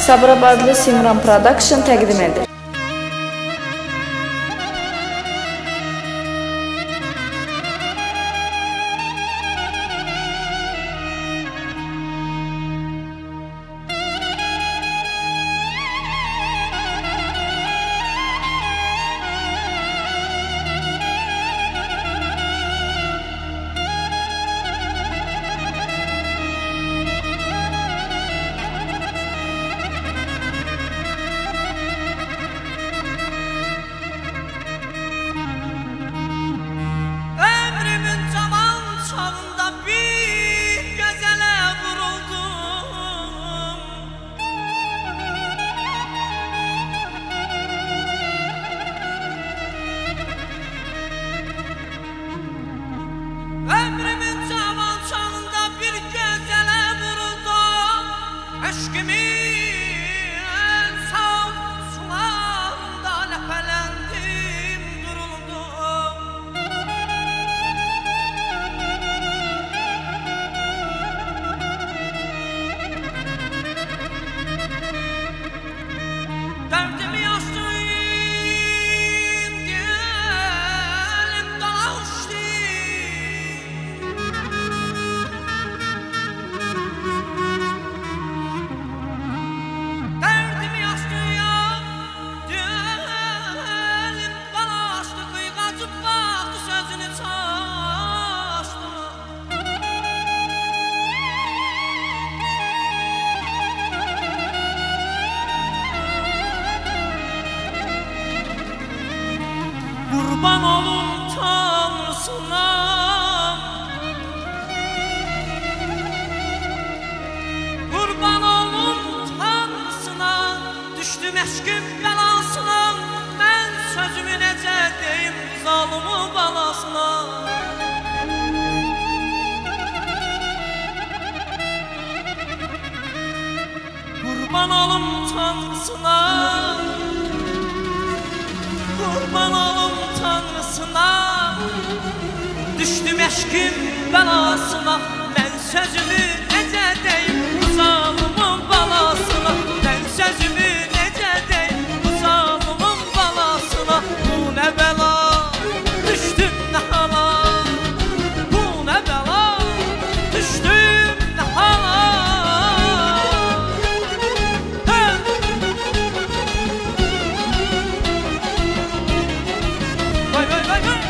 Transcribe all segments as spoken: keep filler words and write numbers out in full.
Sabirabadlı Simran Production təqdim edir. Ömrümün cavan çağında bir gözələ vuruldum. Eşqimin saf sularında ləpələndim, duruldum. Dərdimi yaşayım diyelim dalaştı. Kurban olum Tanrısına, kurban olum Tanrısına, düştüm eşkin belasına, ben sözümü necə deyim zalımı balasına. Kurban olum Tanrısına, kurban olum Tanrısına, düştüm eşkin belasına, ben sözümü necə deyim zalımın balasına. Ben sözümü necə deyim zalımın balasına. Bu ne bela, düştüm ne hala, bu ne bela, düştüm ne hala. Vay vay vay vay.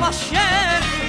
baş yer